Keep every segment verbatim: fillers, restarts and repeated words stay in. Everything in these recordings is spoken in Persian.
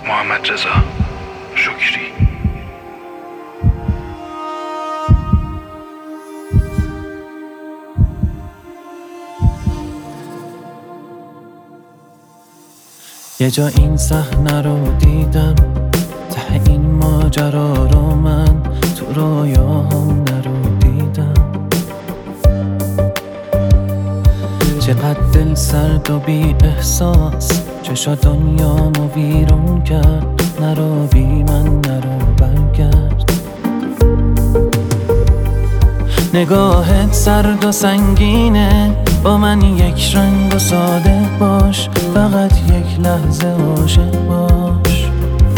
محمد رضا شکری. یه جا این صحنه رو دیدم، ته این ماجرا رو من تو رویاهم نرو دیدم. چقدر دل سرد و بی احساس، چشا دنیامو ویرون کرد. نرو بی من نرو برگرد. نگاهت سرد و سنگینه، با من یک رنگ و ساده باش. فقط یک لحظه عاشق باش.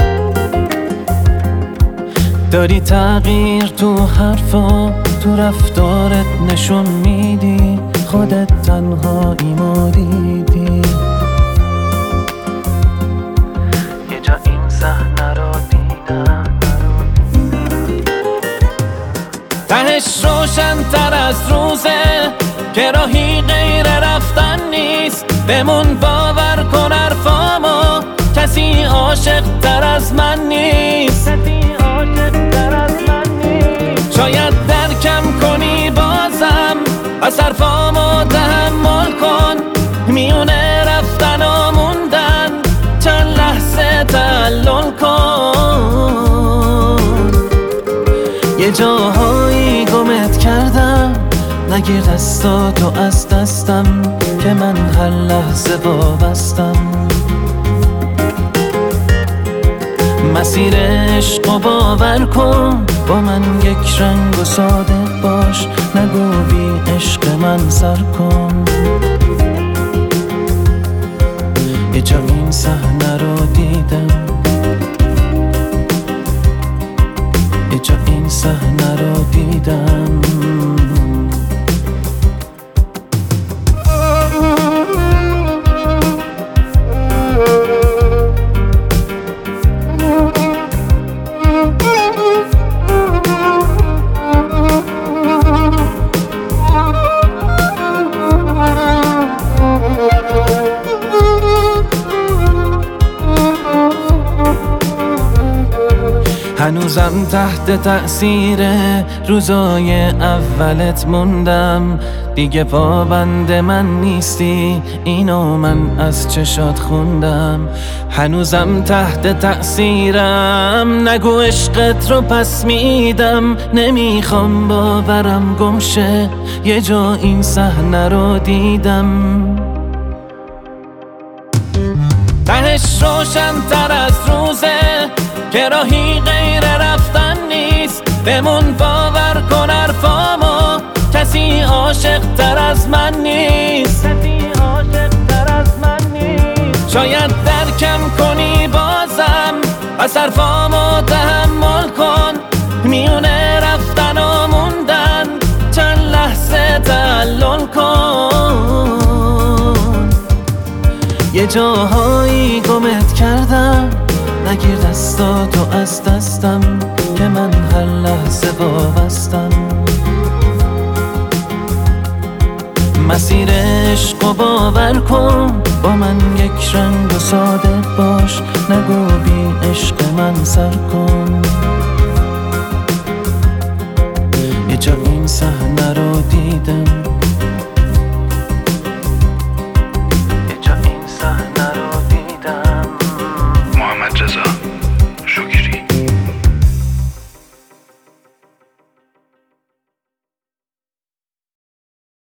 داری تغییر تو حرفا، تو رفتارت نشون میدی خودت تنهاییمو دیدی. یه جا این صحنه رو دیدم، تهش روشن تر از روزه که راهی غیر رفتن نیست. بمون باور کن حرفامو، کسی عاشق تر از من نیست. شاید درکم کنی بازم، از حرفامو تحمل کن. میونه رفتن و موندن چند لحظه تعلل کن. یه جاهایی گمت کردم، نگیر دستاتو از دستم که من هر لحظه وابستم. مسیر عشقو باور کن، با من یک رنگ و ساده باش. نگو بی عشق من سر کن. یه جا این صحنه رو دیدم، یه جا این صحنه رو دیدم. هنوزم تحت تأثیر روزای اولت موندم. دیگه پابند من نیستی، اینو من از چشات خوندم. هنوزم تحت تأثیرم، نگو عشقت رو پس میدم. نمیخوام باورم گمشه، یه جا این صحنه رو دیدم. تهش روشن تر از روزه که راهی غیر رفتن نیست. بمون باور کن حرفامو، کسی عاشق تر از من نیست. شاید درکم کنی بازم، از حرفامو تحمل کن. میونه رفتن و موندن چند لحظه تعلل کن. یه جاهایی گمت کردم، نگیر دستاتو از دستم که من هر لحظه وابستم. مسیر عشقو باور کن، با من یک رنگ و ساده